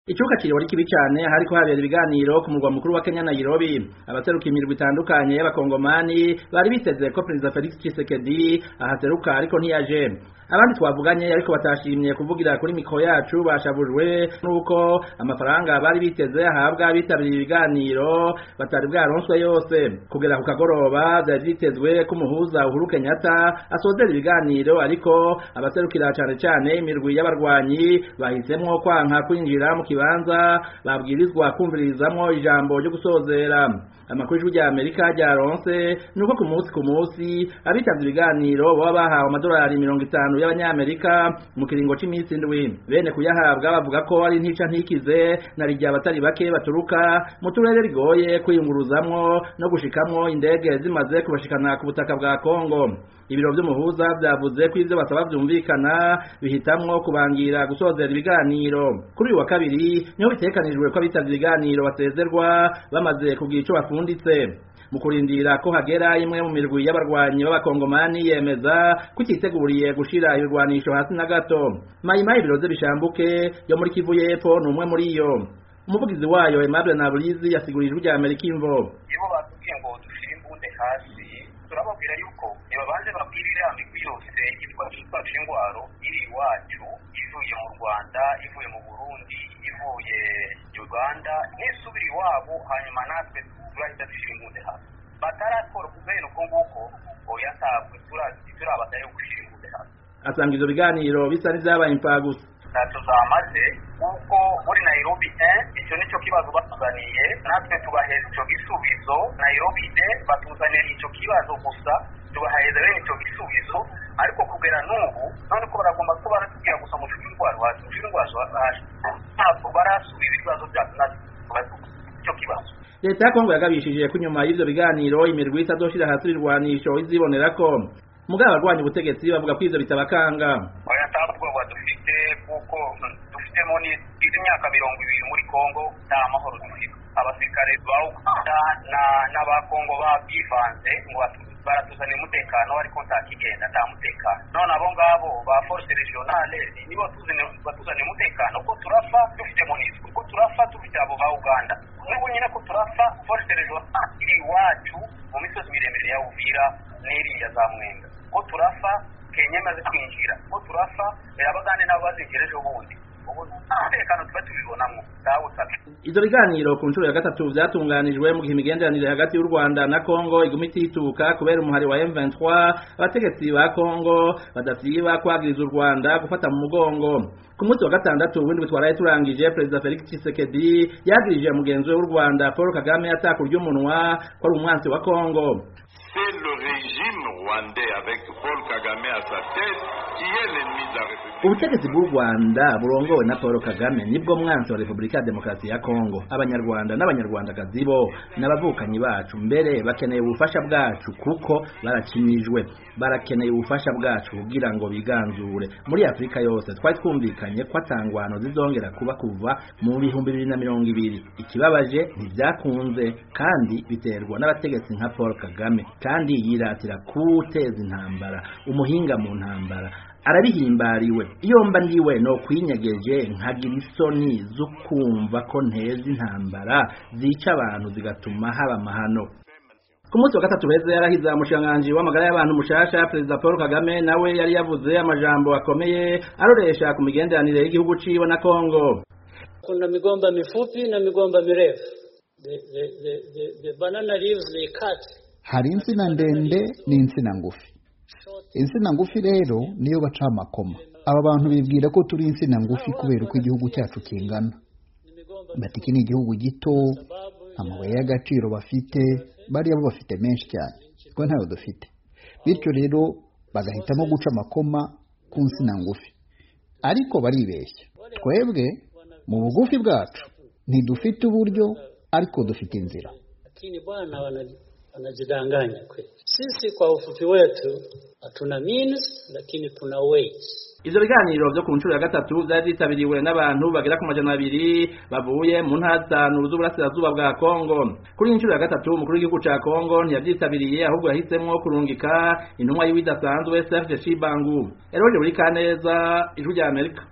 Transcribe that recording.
Icuka kirori kibi cyane hariko habera ibiganiro ku murwa mukuru wa Kenya Nairobi. Abaseruka imirwi itandukanye y'abakongomani bari biteze ko President Felix Tshisekedi ahaseruka ariko ntiyaje. Abandi twavuganye ariko batashimye kuvugira kuri mikro yacu bashabujwe nuko amafaranga bari biteze ahabwa bitabiriye ibiganiro batari bwaronswe yose. Kugera ku kagoroba byari bitezwe ko umuhuza Uhuru Kenyatta asozera ibiganiro ariko abaserukira cyane imirwi y'abarwanyi bahisemwo kwanka kwinjira mu kibanza babwirizwa kumvirizamwo ijambo ryo gusozera. Amakuru y'ijwi rya Amerika ryaronse nuko ku munsi abitavye ibiganiro baba bahawe amadolari 50 y'abanyamerika mu kiringo c'imisi indwi. Bene kuyahabwa bavuga ko ari ntica ntikize na rijya abatari bake baturuka mu turere bigoye kwiyunguruzamwo no gushikamwo indege zimaze kubashikana ku butaka bwa Kongo. Ibiro vy'umuhuza vyavuze ko ivyo basaba vyumvikana bihitamwo kubangira gusozera ibiganiro. Kuri uyu wa kabiri niho bitekanijwe ko abitavye ibiganiro basezerwa bamaze kugira ico bafunditse. Mu kurindira ko hagera imwe mu mirwi y'abarwanyi b'abakongomani yemeza ko ititeguriye gushira ibirwanisho hasi na gato. Mayimayi Biroze Bishambuke yo muri Kivu y'Epfo ni umwe muri iyo. Umuvugizi wayo Aimable Naburizi yasigurije ijwi rya Amerika imvo. Iyo batubwiye ngo dushire imbunde hasi turababwira yuko nibabanze babwirira imigwi yose yitwa Shingwaro iri iwacu ivuye mu Rwanda ivuye mu Burundi ivuye Uganda n'isubira iwabo hanyuma natwe turahita dushira imbunde hasi batarakora kubera uko nguko oya ntabwo turabataye gushira imbunde hasi. Asanga ivyo biganiro bisa n'ivyabaye impfagusa. Tuzamaze kuko muri Nairobi icyo nicyo kibazo batuzaniye natwe tubaheza icyo gisubizo. Nairobi batuzaniye icyo kibazo gusa tubaheza bene icyo gisubizo ariko kugera n'ubu none ko baragomba kuba baratubwira gusa mu shingwazo ntabwo barasubira ibibazo byacu icyo kibazo. Leta ya Kongo yagabishije ko nyuma y'ivyo biganiro imirwi itazoshira hasi ibirwanisho izibonera ko mugabo abarwanya ubutegetsi bavuga ko ivyo bitabakanga. Oya ntabwo dufite kuko dufitemo ni imyaka 20 muri Kongo nta mahoro dufite. Abasirikare ba Uganda n'abakongo babyivanze ngo baratuzanira umutekano ariko ntakigenda nta mutekano. None abo ngabo ba force regionale nibo batuzanira umutekano ko turafa dufite MONUSCO ko turafa dufite abo ba Uganda n'ubu nyine ko turafa force regionale iri iwacu mu misozi miremire ya Uvira n'iriya za Mwenga ko turafa Kenya maze kwinjira ko turafa abagande nabo bazinjireje ubundi umutekano tuba tubibonamwo dawusabye. Ivyo biganiro ku nshuro ya gatatu vyatunganijwe mu gihe imigenderanire hagati y'u Rwanda na Kongo iguma itituka kubera umuhari wa M23 abategetsi ba Kongo badasiba kwagiriza u Rwanda gufata mu mugongo. Ku munsi wa gatandatu w'indwi twaraye turangije President Felix Tshisekedi yagirije mugenzi we w'u Rwanda Paul Kagame atakurya umunwa ko ari umwansi wa Kongo. C'est le régime rwandais avec Paul Kagame à sa tête qui est l'ennemi de la République. Ubutegetsi bw'u Rwanda burongowe na Paul Kagame nibwo mwansi wa Republika ya Demokarasi ya Kongo. Abanyarwanda n'abanyarwandakazi bo n'abavukanyi bacu mbere bakeneye ubufasha bwacu kuko barakinijwe. Barakeneye ubufasha bwacu kugira ngo biganzure. Muri Afrika yose twari twumvikanye ko atangwano zizongera kuba kuva mu 2020. Ikibabaje ntivyakunze kandi biterwa n'abategetsi nka Paul Kagame kandi yiratira kuteza intambara umuhinga mu ntambara arabihimbariwe. Iyo mba ndiwe no kwinyegeje nkagira isoni zo kumva ko nteza intambara zica abantu zigatuma haba amahano. Ku munsi wa gatatu heze yarahiza umushikiranganji w'amagara y'abantu mushasha President Paul Kagame nawe yari yavuze amajambo akomeye aroresha ku migenderanire y'igihugu ciwe na Kongo. Kuna migomba mifupi na migomba mirefu. The banana leaves they cut. Hari insina ndende n'insina ngufi. Insina ngufi rero niyo baca amakoma. Aba bantu bibwira ko turi insina ngufi kubera uko igihugu cyacu kingana. Batiki ni igihugu gito, amabuye y'agaciro bafite, bari abo bafite menshi cyane. Ko ntayo dufite. Bityo rero bagahitamo guca amakoma ku nsina ngufi. Ariko baribeshya. Twebwe mu bugufi bwacu ntidufite uburyo ariko dufite inzira. Lakini bwana wanajidanganya kweli. Sisi kwa ufupi wetu hatuna means lakini tuna ways. Ivyo biganiro vyo ku nshuro ya gatatu vyari vyitabiriwe n'abantu bagera ku 200 bavuye mu ntara zitanu z'uburasirazuba bwa Kongo. Kuri inshuro ya gatatu umukuru w'igihugu ca Kongo ntiyavyitabiriye ahubwo yahisemwo kurungika intumwa y'iwidasanzwe Serge Shibangu. Eroje buri kaneza ijwi rya Amerika.